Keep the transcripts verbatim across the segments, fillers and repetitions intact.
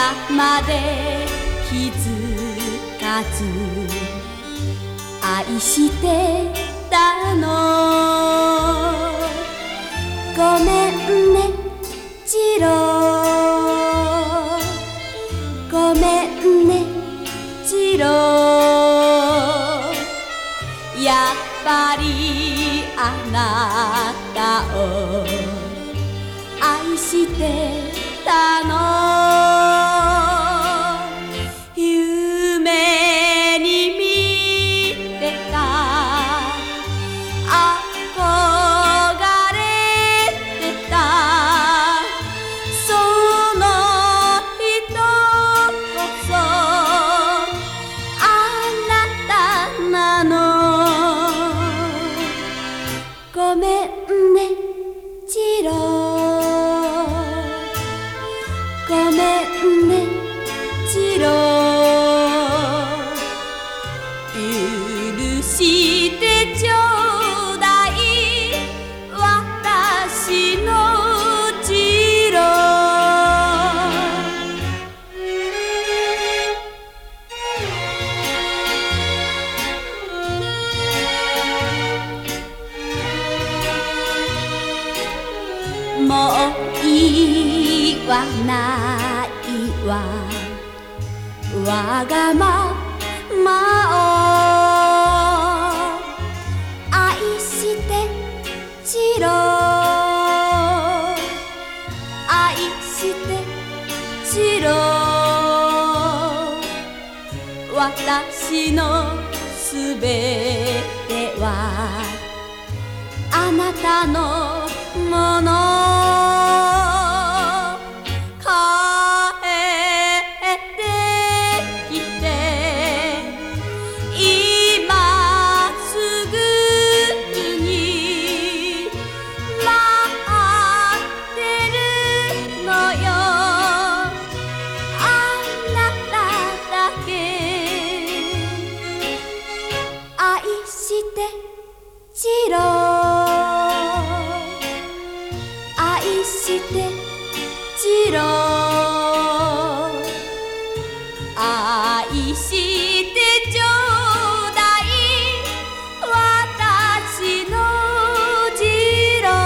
まで気づかず愛してたの。ごめんね次郎、ごめんね次郎。やっぱりあなたを愛してたの。夢に見てた憧れてたその人こそあなたなの。ごめんね次郎、ごめんね次郎。許してちょうだい私の次郎。もういいわないわわがままを愛して次郎、愛して次郎。私のすべてはあなたのもの。次郎、愛して次郎、愛してちょうだい私の次郎。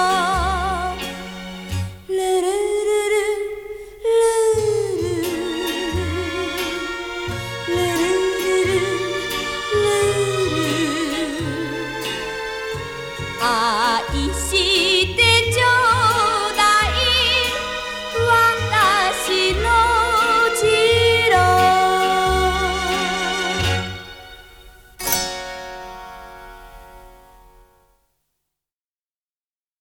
ルルルルルルルルルルルルル。あ